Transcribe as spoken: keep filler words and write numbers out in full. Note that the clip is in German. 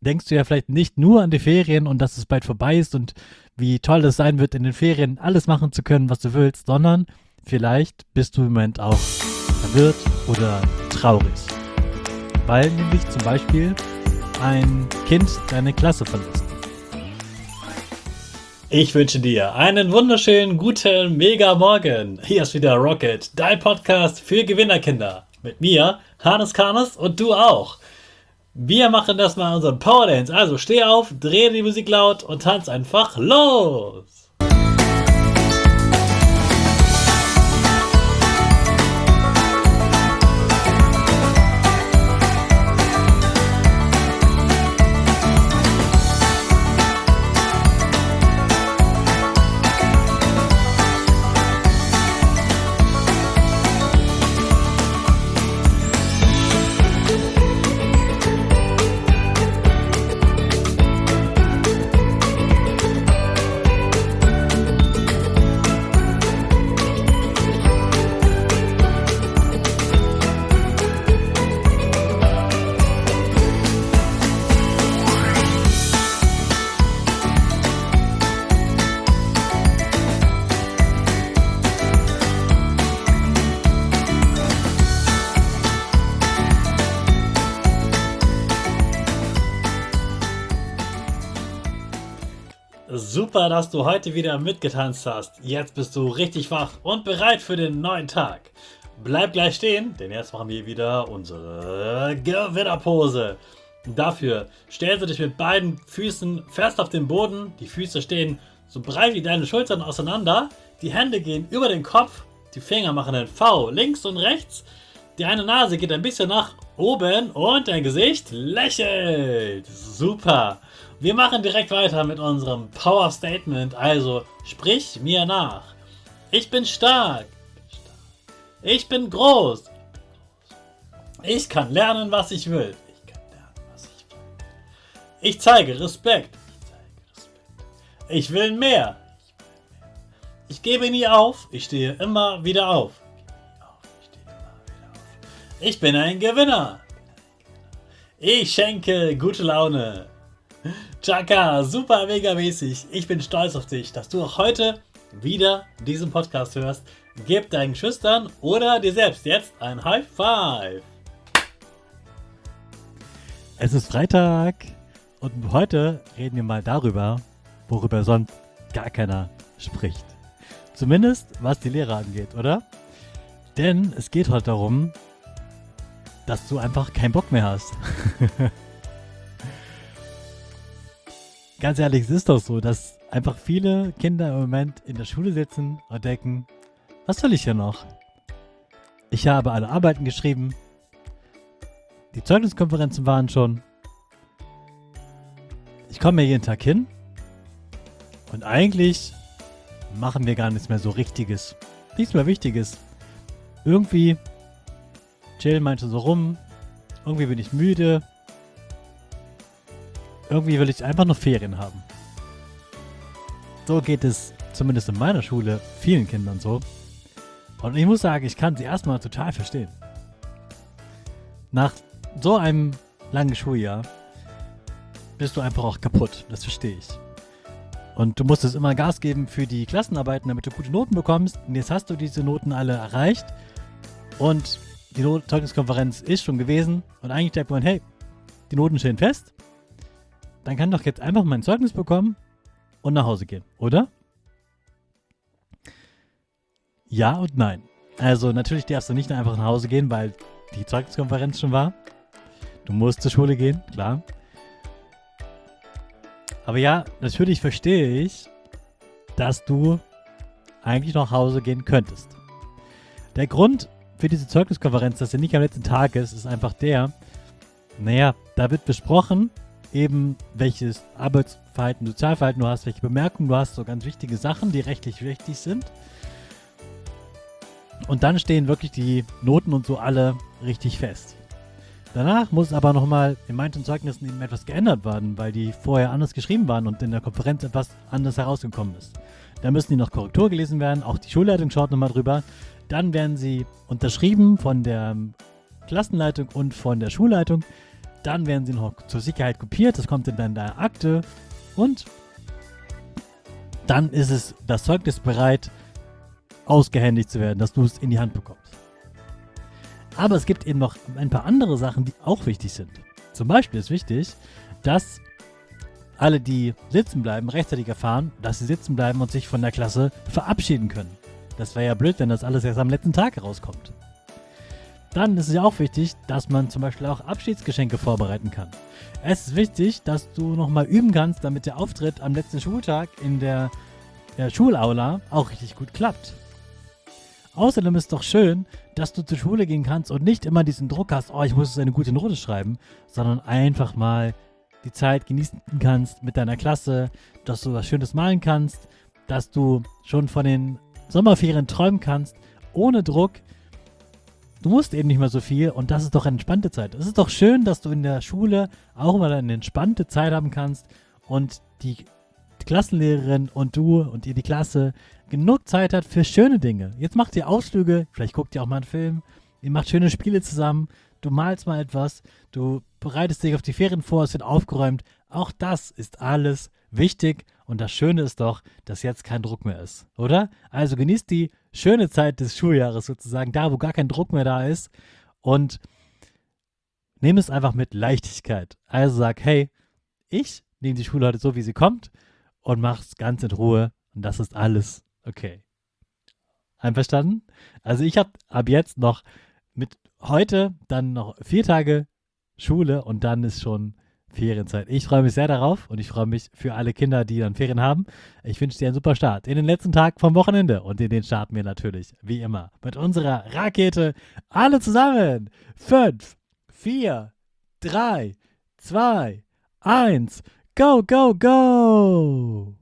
denkst du ja vielleicht nicht nur an die Ferien und dass es bald vorbei ist und wie toll es sein wird, in den Ferien alles machen zu können, was du willst, sondern vielleicht bist du im Moment auch verwirrt oder traurig. Weil nämlich zum Beispiel ein Kind deine Klasse verlässt. Ich wünsche dir einen wunderschönen, guten, mega Morgen. Hier ist wieder Rocket, dein Podcast für Gewinnerkinder. Mit mir, Hannes Karnes und du auch. Wir machen das mal unseren Power Dance. Also steh auf, dreh die Musik laut und tanz einfach los. Super, dass du heute wieder mitgetanzt hast. Jetzt bist du richtig wach und bereit für den neuen Tag. Bleib gleich stehen, denn jetzt machen wir wieder unsere Gewinnerpose. Dafür stellst du dich mit beiden Füßen fest auf den Boden. Die Füße stehen so breit wie deine Schultern auseinander. Die Hände gehen über den Kopf. Die Finger machen ein V links und rechts. Die eine Nase geht ein bisschen nach oben und dein Gesicht lächelt. Super. Wir machen direkt weiter mit unserem Power Statement. Also sprich mir nach. Ich bin stark. Ich bin groß. Ich kann lernen, was ich will. Ich kann lernen, was ich will. Ich zeige Respekt. Ich zeige Respekt. Ich will mehr. Ich gebe nie auf. Ich stehe immer wieder auf. Ich bin ein Gewinner. Ich schenke gute Laune. Chaka, super mega mäßig. Ich bin stolz auf dich, dass du auch heute wieder diesen Podcast hörst. Gib deinen Schüchtern oder dir selbst jetzt ein High Five. Es ist Freitag und heute reden wir mal darüber, worüber sonst gar keiner spricht. Zumindest was die Lehrer angeht, oder? Denn es geht heute darum, dass du einfach keinen Bock mehr hast. Ganz ehrlich, es ist doch so, dass einfach viele Kinder im Moment in der Schule sitzen und denken, was soll ich hier noch? Ich habe alle Arbeiten geschrieben, die Zeugniskonferenzen waren schon, ich komme hier jeden Tag hin und eigentlich machen wir gar nichts mehr so Richtiges, nichts mehr Wichtiges. Irgendwie chillen manche so rum, irgendwie bin ich müde. Irgendwie will ich einfach nur Ferien haben. So geht es zumindest in meiner Schule vielen Kindern so. Und ich muss sagen, ich kann sie erstmal total verstehen. Nach so einem langen Schuljahr bist du einfach auch kaputt. Das verstehe ich. Und du musstest immer Gas geben für die Klassenarbeiten, damit du gute Noten bekommst. Und jetzt hast du diese Noten alle erreicht. Und die Not- Zeugniskonferenz ist schon gewesen. Und eigentlich denkt man, hey, die Noten stehen fest. Dann kann doch jetzt einfach mein Zeugnis bekommen und nach Hause gehen, oder? Ja und nein. Also natürlich darfst du nicht einfach nach Hause gehen, weil die Zeugniskonferenz schon war. Du musst zur Schule gehen, klar. Aber ja, natürlich verstehe ich, dass du eigentlich nach Hause gehen könntest. Der Grund für diese Zeugniskonferenz, dass sie nicht am letzten Tag ist, ist einfach der, naja, da wird besprochen, eben welches Arbeitsverhalten, Sozialverhalten du hast, welche Bemerkungen du hast, so ganz wichtige Sachen, die rechtlich wichtig sind. Und dann stehen wirklich die Noten und so alle richtig fest. Danach muss aber nochmal in manchen Zeugnissen eben etwas geändert werden, weil die vorher anders geschrieben waren und in der Konferenz etwas anders herausgekommen ist. Da müssen die noch Korrektur gelesen werden, auch die Schulleitung schaut nochmal drüber. Dann werden sie unterschrieben von der Klassenleitung und von der Schulleitung. Dann werden sie noch zur Sicherheit kopiert, das kommt in deine Akte und dann ist es das Zeugnis bereit, ausgehändigt zu werden, dass du es in die Hand bekommst. Aber es gibt eben noch ein paar andere Sachen, die auch wichtig sind. Zum Beispiel ist wichtig, dass alle, die sitzen bleiben, rechtzeitig erfahren, dass sie sitzen bleiben und sich von der Klasse verabschieden können. Das wäre ja blöd, wenn das alles erst am letzten Tag rauskommt. Dann ist es ja auch wichtig, dass man zum Beispiel auch Abschiedsgeschenke vorbereiten kann. Es ist wichtig, dass du nochmal üben kannst, damit der Auftritt am letzten Schultag in der, der Schulaula auch richtig gut klappt. Außerdem ist es doch schön, dass du zur Schule gehen kannst und nicht immer diesen Druck hast, oh, ich muss jetzt eine gute Note schreiben, sondern einfach mal die Zeit genießen kannst mit deiner Klasse, dass du was Schönes malen kannst, dass du schon von den Sommerferien träumen kannst, ohne Druck. Du musst eben nicht mehr so viel und das ist doch eine entspannte Zeit. Es ist doch schön, dass du in der Schule auch mal eine entspannte Zeit haben kannst und die Klassenlehrerin und du und ihr die Klasse genug Zeit hat für schöne Dinge. Jetzt macht ihr Ausflüge, vielleicht guckt ihr auch mal einen Film, ihr macht schöne Spiele zusammen, du malst mal etwas, du bereitest dich auf die Ferien vor, es wird aufgeräumt. Auch das ist alles wichtig und das Schöne ist doch, dass jetzt kein Druck mehr ist, oder? Also genießt die schöne Zeit des Schuljahres sozusagen, da wo gar kein Druck mehr da ist und nimm es einfach mit Leichtigkeit. Also sag, hey, ich nehme die Schule heute so, wie sie kommt und mach's ganz in Ruhe und das ist alles okay. Einverstanden? Also ich habe ab jetzt noch mit heute dann noch vier Tage Schule und dann ist schon Ferienzeit. Ich freue mich sehr darauf und ich freue mich für alle Kinder, die dann Ferien haben. Ich wünsche dir einen super Start in den letzten Tag vom Wochenende und in den starten wir natürlich, wie immer, mit unserer Rakete. Alle zusammen. Fünf, vier, drei, zwei, eins. Go, go, go!